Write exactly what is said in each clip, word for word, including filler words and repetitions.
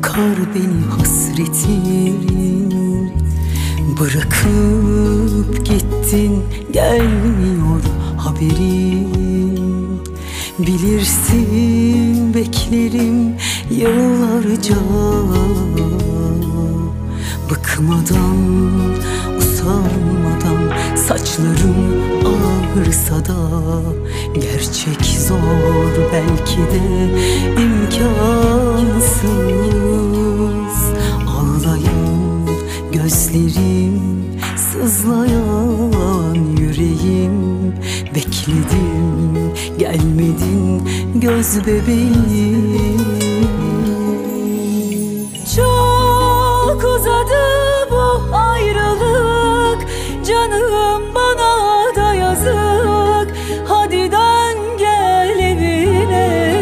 Yakar beni hasretin, bırakıp gittin, gelmiyor haberin. Bilirsin beklerim yıllarca, bıkmadan, usanmadan. Saçlarım ağrısa da gerçek zor, belki de imkansız. Ağlayan gözlerim, sızlayan yüreğim. Bekledim, gelmedin göz bebeğim. Çok uzadı bu ayrılık, canım bana da yazık. Hadi dön gel evine.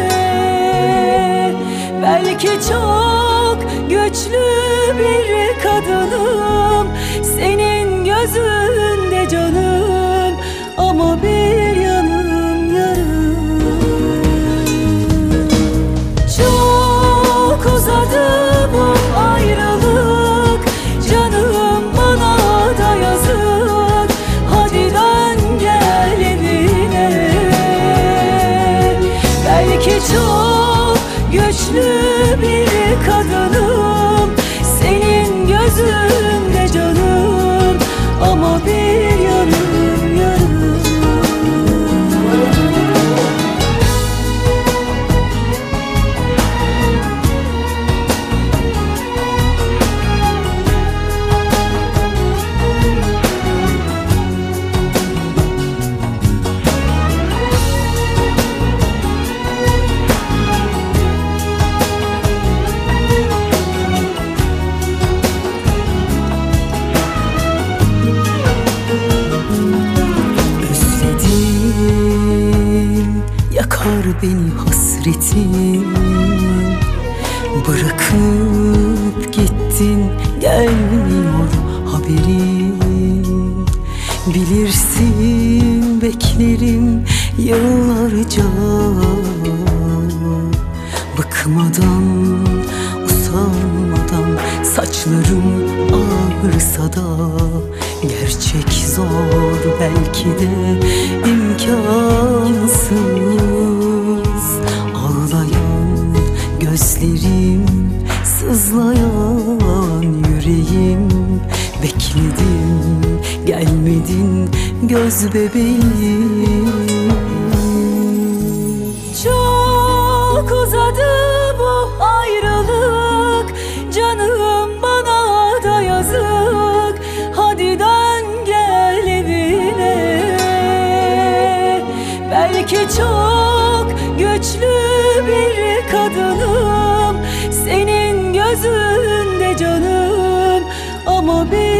Belki çok güçlü bir kadınım, senin gözünde canım, ama bir yanım yarım. Çok uzadı bu ayrılık, canım bana da yazık. Hadi dön gel evine. Belki çok güçlü bir kadınım, senin gözünde canım, ama bir yarım yarım. Yakar beni hasretin, bırakıp gittin, gelmiyor haberin. Bilirsin beklerim yıllarca, bıkmadan, usanmadan. Saçlarım ağrısa da gerçek zor, belki de imkansız. Ağlayan gözlerim, sızlayan yüreğim. Bekledim, gelmedin göz bebeğim. Çok uzadı bu ayrılık, canım bana da yazık. Hadi dön gel evine. Belki çok güçlü bir kadınım, senin gözünde canım, ama bir